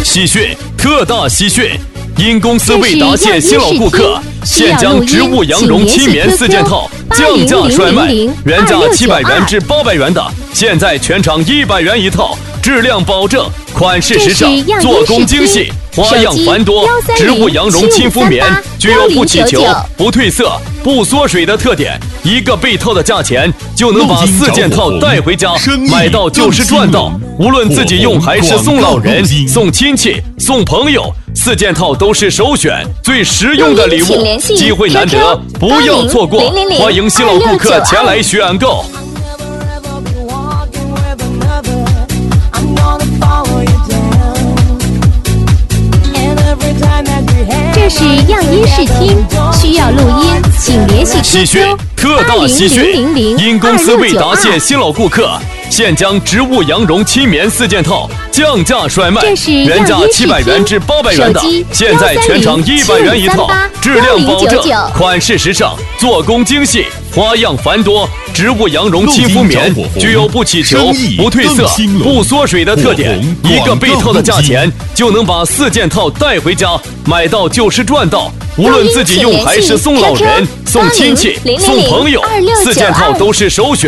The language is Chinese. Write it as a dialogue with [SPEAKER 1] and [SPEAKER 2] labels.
[SPEAKER 1] 喜讯，特大喜讯！因公司未答谢新老顾客，现将植物羊绒亲棉4件套降价甩卖，原价700元至800元的，现在全场100元一套，质量保证，款式时尚，做工精细，花样繁多。植物羊绒亲肤棉具有不起球、不褪色、不缩水的特点，一个被套的价钱就能把4件套带回家，买到就是赚到。无论自己用还是送老人、送亲戚、送朋友，4件套都是首选，最实用的礼物，机会难得，不要错过！欢迎新老顾客前来选购。
[SPEAKER 2] 这是样音视听，需要录音，请联系 QQ
[SPEAKER 1] 喜讯，特大喜讯！因公司未答谢新老顾客，现将植物羊绒亲棉4件套降价甩卖，原价700元至800元的，现在全场100元一套，质量保证，款式时尚，做工精细，花样繁多。植物羊绒亲肤棉具有不起球、不褪色、不缩水的特点，一个被套的价钱就能把4件套带回家，买到就是赚到。无论自己用还是送老人、送亲戚、送朋友，4件套都是首选。